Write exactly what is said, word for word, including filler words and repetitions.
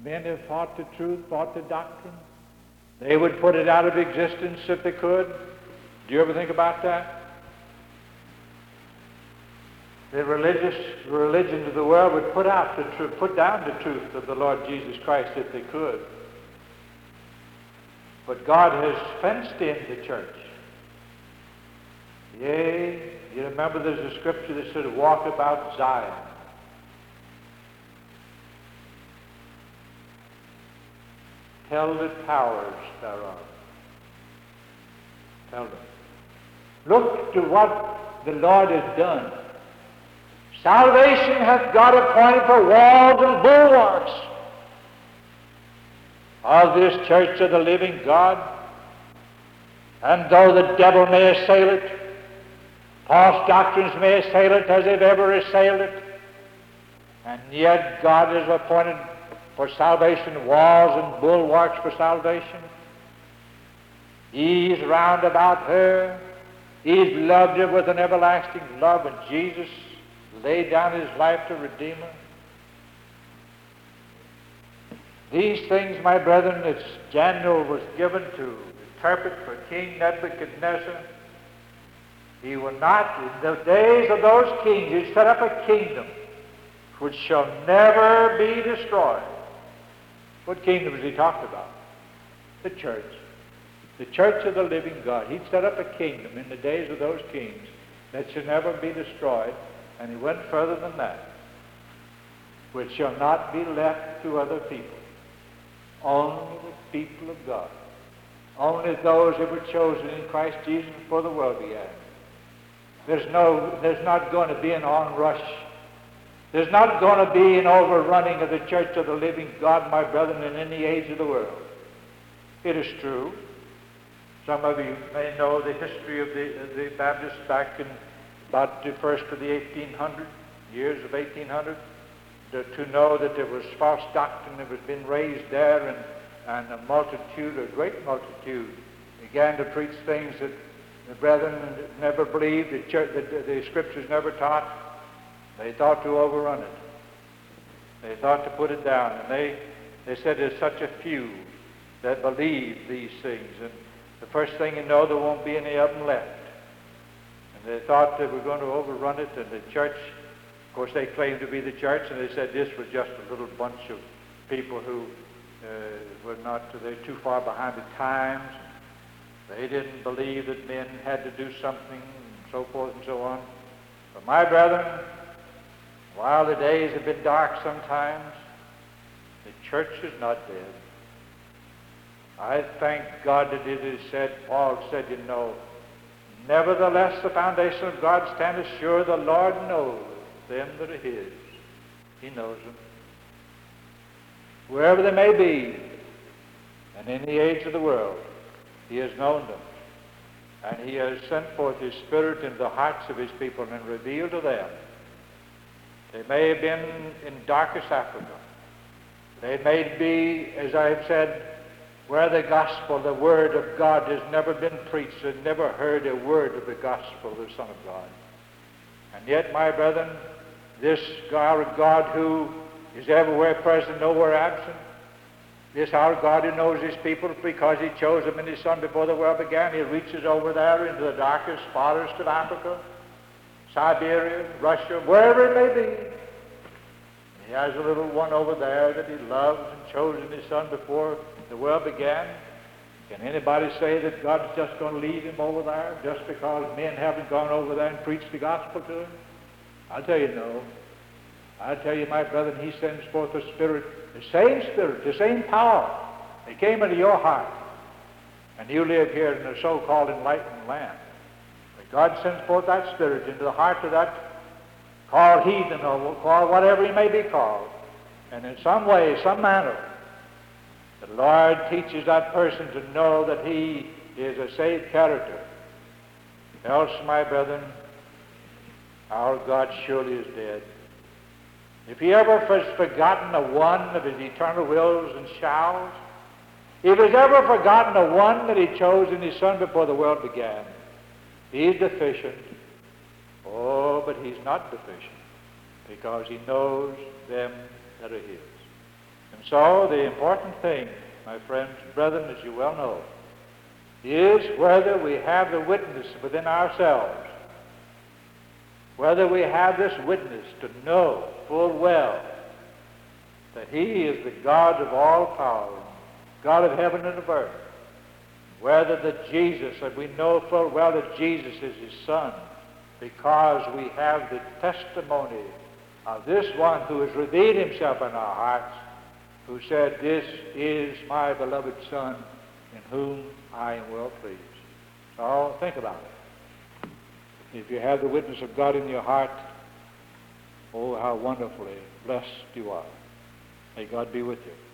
men have fought the truth, fought the doctrine. They would put it out of existence if they could. Do you ever think about that? The religious religions of the world would put out the truth, put down the truth of the Lord Jesus Christ if they could. But God has fenced in the church. Yea, you remember there's a scripture that said, walk about Zion. Tell the powers thereof. Tell them. Look to what the Lord has done. Salvation hath God appointed for walls and bulwarks of this church of the living God. And though the devil may assail it, false doctrines may assail it as they've ever assailed it, and yet God has appointed for salvation walls and bulwarks for salvation. He's round about her. He's loved her with an everlasting love, and Jesus laid down his life to redeem her. These things, my brethren, that Daniel was given to interpret for King Nebuchadnezzar, he will not, in the days of those kings, he set up a kingdom which shall never be destroyed. What kingdom is he talking about? The church. The church of the living God. He'd set up a kingdom in the days of those kings that shall never be destroyed. And he went further than that, which shall not be left to other people. Only the people of God. Only those that were chosen in Christ Jesus before the world began. There's no, there's not going to be an onrush. There's not going to be an overrunning of the church of the living God, my brethren, in any age of the world. It is true. Some of you may know the history of the, of the Baptists back in about the first of the eighteen hundred, years of eighteen hundred, to, to know that there was false doctrine that was being raised there, and, and a multitude, a great multitude, began to preach things that the brethren never believed, the, church, the, the scriptures never taught. They thought to overrun it. They thought to put it down. And they, they said there's such a few that believe these things. And the first thing you know, there won't be any of them left. And they thought they were going to overrun it. And the church, of course, they claimed to be the church. And they said this was just a little bunch of people who uh, were not, they're too far behind the times. They didn't believe that men had to do something, and so forth and so on. But my brethren, while the days have been dark sometimes, the church is not dead. I thank God that it is said, Paul said, you know, nevertheless the foundation of God standeth sure, the Lord knows them that are his. He knows them. Wherever they may be, and in the age of the world, he has known them. And he has sent forth his Spirit into the hearts of his people and revealed to them. They may have been in darkest Africa. They may be, as I have said, where the gospel, the word of God has never been preached, and never heard a word of the gospel of the Son of God. And yet, my brethren, this our God who is everywhere present, nowhere absent, this our God who knows his people because he chose them in his Son before the world began, he reaches over there into the darkest, farthest of Africa, Siberia, Russia, wherever it may be. He has a little one over there that he loves and chose in his Son before the world began. Can anybody say that God's just going to leave him over there just because men haven't gone over there and preached the gospel to him? I'll tell you no. I'll tell you, my brethren, he sends forth the Spirit, the same Spirit, the same power that came into your heart. And you live here in the so-called enlightened land. But God sends forth that Spirit into the heart of that called heathen, or called whatever he may be called. And in some way, some manner, the Lord teaches that person to know that he is a saved character. Else, my brethren, our God surely is dead. If he ever has forgotten the one of his eternal wills and shalls, if he's ever forgotten the one that he chose in his Son before the world began, he's deficient. Oh, but he's not deficient, because he knows them that are his. And so the important thing, my friends and brethren, as you well know, is whether we have the witness within ourselves, whether we have this witness to know full well that he is the God of all power, God of heaven and of earth, whether that Jesus, that we know full well that Jesus is his Son, because we have the testimony of this one who has revealed himself in our hearts, who said, "This is my beloved Son, in whom I am well pleased." So think about it. If you have the witness of God in your heart, oh, how wonderfully blessed you are. May God be with you.